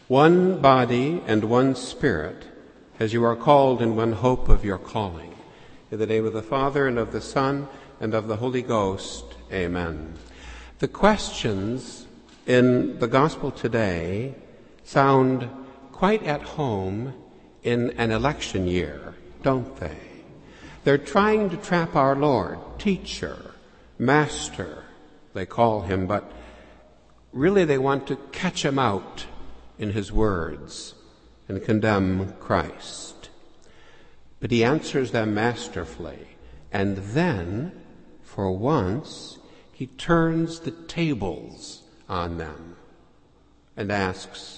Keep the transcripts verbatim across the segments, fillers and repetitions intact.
one body and one Spirit, as you are called in one hope of your calling. In the name of the Father, and of the Son, and of the Holy Ghost. Amen. The questions in the Gospel today sound quite at home in an election year, don't they? They're trying to trap our Lord, teacher, master, they call him, but really they want to catch him out in his words and condemn Christ. But he answers them masterfully, and then, for once, he turns the tables on them and asks,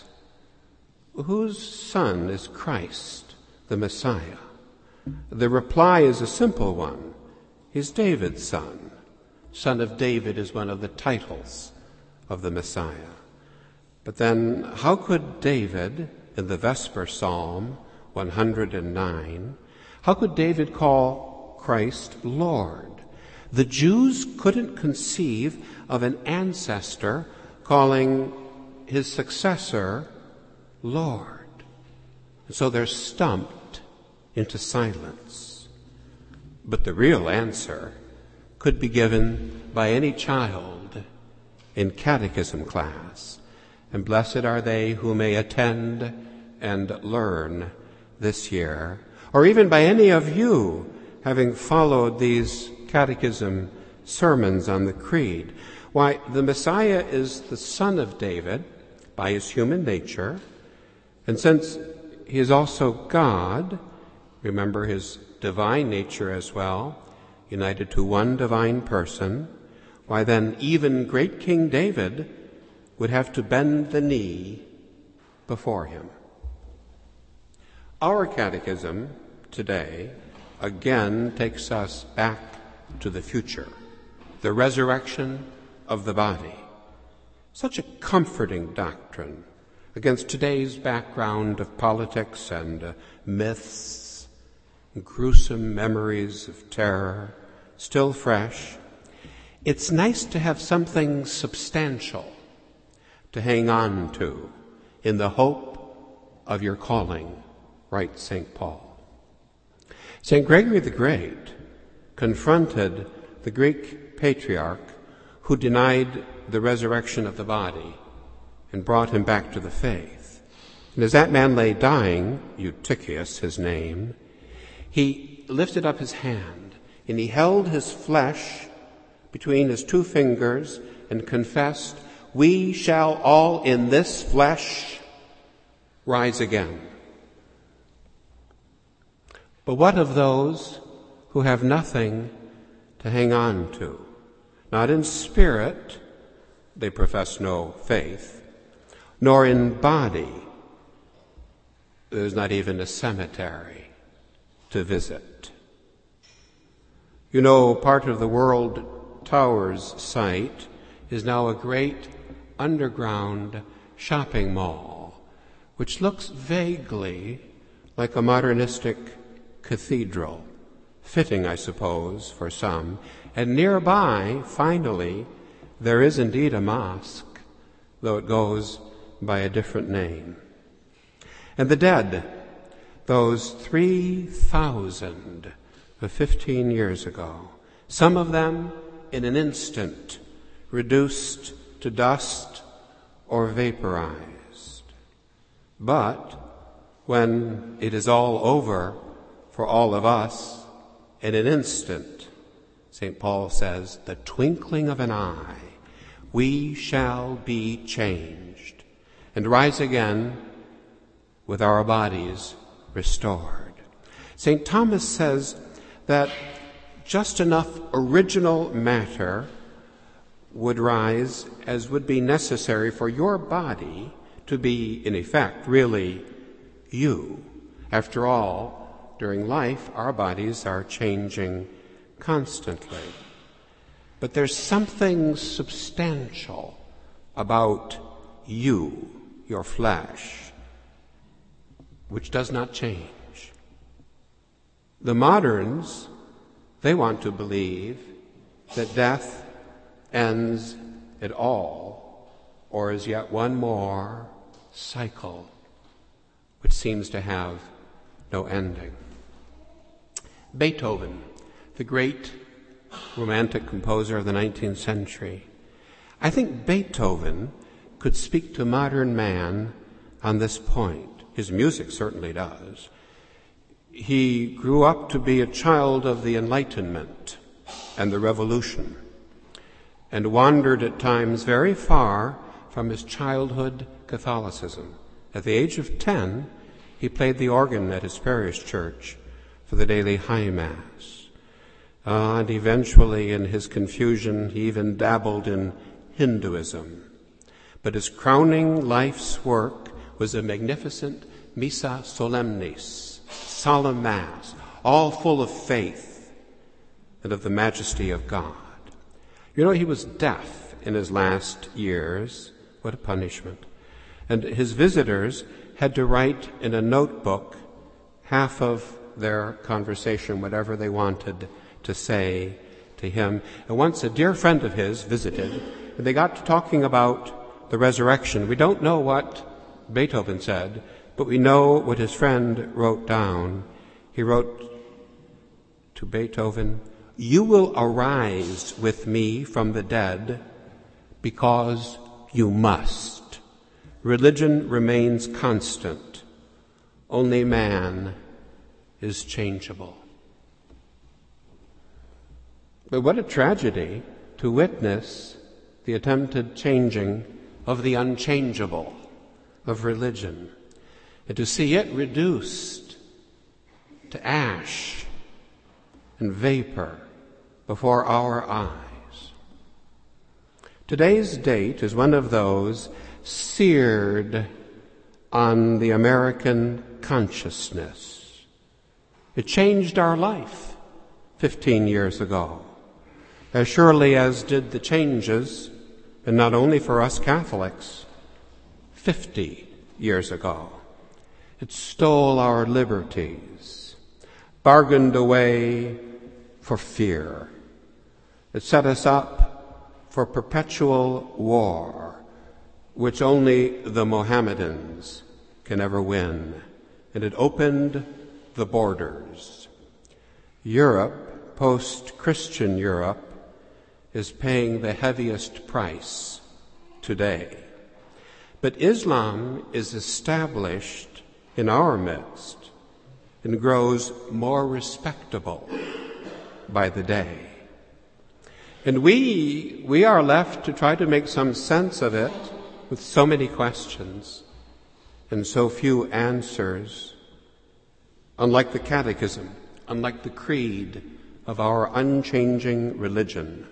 whose son is Christ, the Messiah? The reply is a simple one. He's David's son. Son of David is one of the titles of the Messiah. But then, how could David, in the Vesper Psalm one hundred nine, how could David call Christ Lord? The Jews couldn't conceive of an ancestor calling his successor Lord. And so they're stumped into silence. But the real answer could be given by any child in catechism class. And blessed are they who may attend and learn this year, or even by any of you having followed these catechism sermons on the Creed. Why, the Messiah is the son of David by his human nature, and since he is also God, remember his divine nature as well, united to one divine person, why then even great King David would have to bend the knee before him. Our catechism today again takes us back to the future, the resurrection of the body. Such a comforting doctrine against today's background of politics and uh, myths, and gruesome memories of terror, still fresh. It's nice to have something substantial to hang on to in the hope of your calling, writes Saint Paul. Saint Gregory the Great confronted the Greek patriarch who denied the resurrection of the body and brought him back to the faith. And as that man lay dying, Eutychius his name, he lifted up his hand and he held his flesh between his two fingers and confessed, we shall all in this flesh rise again. But what of those who have nothing to hang on to? Not in spirit, they profess no faith, nor in body, there's not even a cemetery to visit. You know, part of the World Towers site is now a great underground shopping mall, which looks vaguely like a modernistic cathedral, fitting, I suppose, for some. And nearby, finally, there is indeed a mosque, though it goes by a different name. And the dead, those three thousand of fifteen years ago, some of them in an instant reduced to dust or vaporized. But when it is all over for all of us, in an instant, Saint Paul says, the twinkling of an eye, we shall be changed and rise again with our bodies restored. Saint Thomas says that just enough original matter would rise as would be necessary for your body to be, in effect, really you. After all, during life, our bodies are changing constantly. But there's something substantial about you, your flesh, which does not change. The moderns, they want to believe that death ends it all, or is yet one more cycle which seems to have no ending. Beethoven, the great romantic composer of the nineteenth century. I think Beethoven could speak to modern man on this point. His music certainly does. He grew up to be a child of the Enlightenment and the Revolution, and wandered at times very far from his childhood Catholicism. At the age of ten, he played the organ at his parish church for the daily High Mass. Uh, and eventually, in his confusion, he even dabbled in Hinduism. But his crowning life's work was a magnificent Missa Solemnis, solemn Mass, all full of faith and of the majesty of God. You know, he was deaf in his last years. What a punishment. And his visitors had to write in a notebook half of their conversation, whatever they wanted to say to him. And once a dear friend of his visited, and they got to talking about the resurrection. We don't know what Beethoven said, but we know what his friend wrote down. He wrote to Beethoven, "You will arise with me from the dead because you must. Religion remains constant. Only man is changeable." But what a tragedy to witness the attempted changing of the unchangeable, of religion, and to see it reduced to ash and vapor before our eyes. Today's date is one of those seared on the American consciousness. It changed our life fifteen years ago, as surely as did the changes, and not only for us Catholics, fifty years ago. It stole our liberties, bargained away for fear. It set us up for perpetual war, which only the Mohammedans can ever win. And it opened the borders. Europe, post-Christian Europe, is paying the heaviest price today. But Islam is established in our midst and grows more respectable by the day. And we, we are left to try to make some sense of it with so many questions and so few answers, unlike the catechism, unlike the creed of our unchanging religion.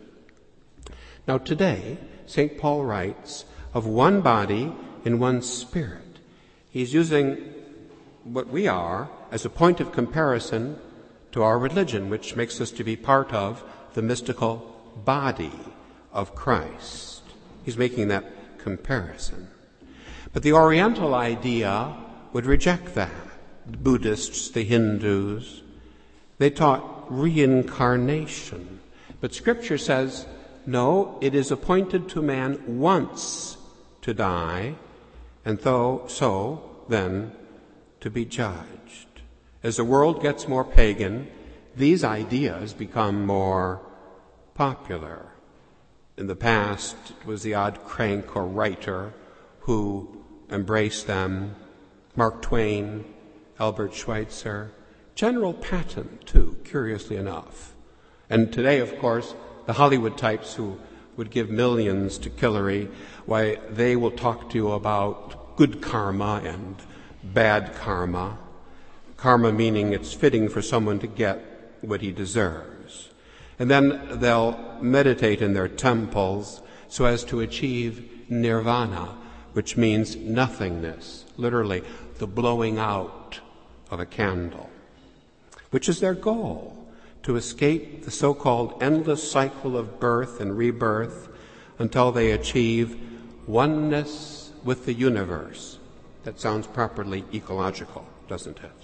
Now today, Saint Paul writes of one body in one spirit. He's using what we are as a point of comparison to our religion, which makes us to be part of the mystical body of Christ. He's making that comparison. But the Oriental idea would reject that. The Buddhists, the Hindus, they taught reincarnation. But Scripture says, no, it is appointed to man once to die, and though so, then, to be judged. As the world gets more pagan, these ideas become more popular. In the past, it was the odd crank or writer who embraced them. Mark Twain, Albert Schweitzer, General Patton, too, curiously enough. And today, of course, the Hollywood types who would give millions to Hillary, why, they will talk to you about good karma and bad karma. Karma meaning it's fitting for someone to get what he deserves. And then they'll meditate in their temples so as to achieve nirvana, which means nothingness, literally the blowing out of a candle, which is their goal, to escape the so-called endless cycle of birth and rebirth until they achieve oneness with the universe. That sounds properly ecological, doesn't it?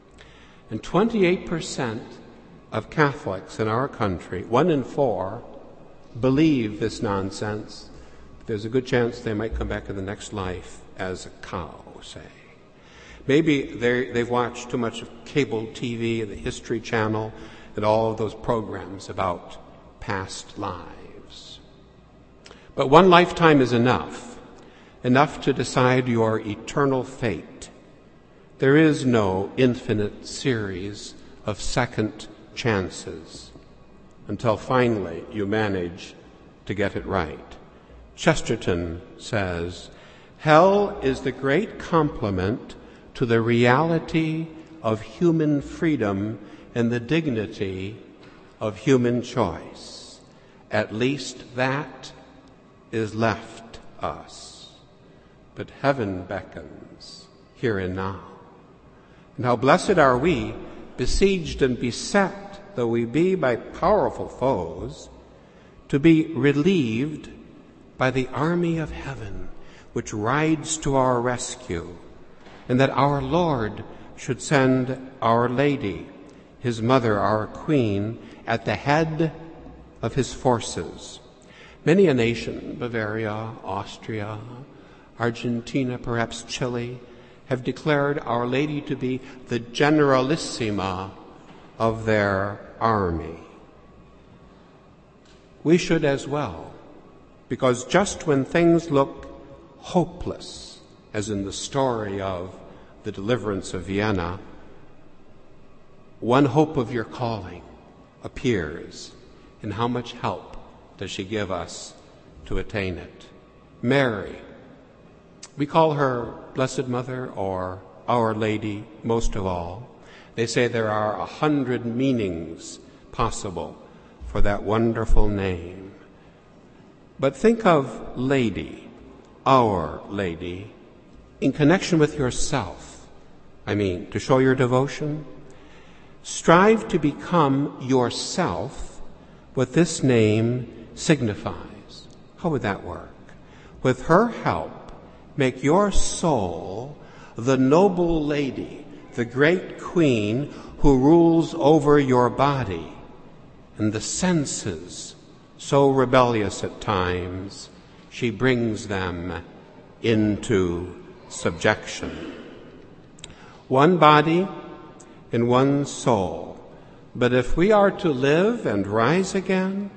And twenty-eight percent of Catholics in our country, one in four, believe this nonsense. There's a good chance they might come back in the next life as a cow, say. Maybe they've watched too much of cable T V and the History Channel and all of those programs about past lives. But one lifetime is enough, enough to decide your eternal fate. There is no infinite series of second chances until finally you manage to get it right. Chesterton says, "Hell is the great complement to the reality of human freedom and the dignity of human choice. At least that is left us. But heaven beckons here and now. And how blessed are we, besieged and beset though we be by powerful foes, to be relieved by the army of heaven which rides to our rescue, and that our Lord should send Our Lady, his mother, our Queen, at the head of his forces." Many a nation, Bavaria, Austria, Argentina, perhaps Chile, have declared Our Lady to be the generalissima of their army. We should as well, because just when things look hopeless, as in the story of the deliverance of Vienna, one hope of your calling appears, and how much help does she give us to attain it? Mary, we call her Blessed Mother or Our Lady most of all. They say there are a hundred meanings possible for that wonderful name. But think of Lady, Our Lady, in connection with yourself. I mean, to show your devotion. Strive to become yourself what this name signifies. How would that work? With her help, make your soul the noble lady, the great queen who rules over your body and the senses, so rebellious at times, she brings them into subjection. One body and one soul. But if we are to live and rise again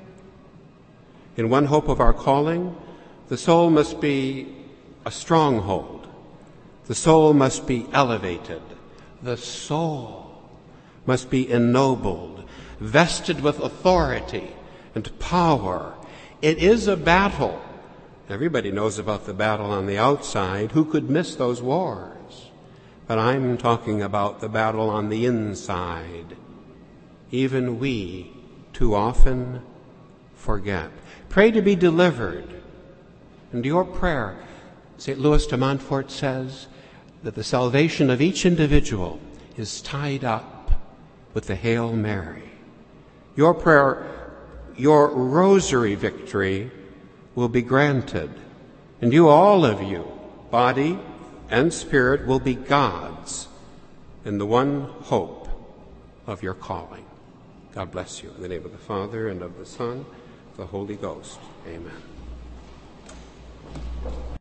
in one hope of our calling, the soul must be a stronghold. The soul must be elevated. The soul must be ennobled, vested with authority and power. It is a battle. Everybody knows about the battle on the outside. Who could miss those wars? But I'm talking about the battle on the inside. Even we too often forget. Pray to be delivered. And your prayer, Saint Louis de Montfort says that the salvation of each individual is tied up with the Hail Mary. Your prayer, your rosary victory will be granted. And you, all of you, body and spirit, will be God's in the one hope of your calling. God bless you. In the name of the Father, and of the Son, the Holy Ghost. Amen.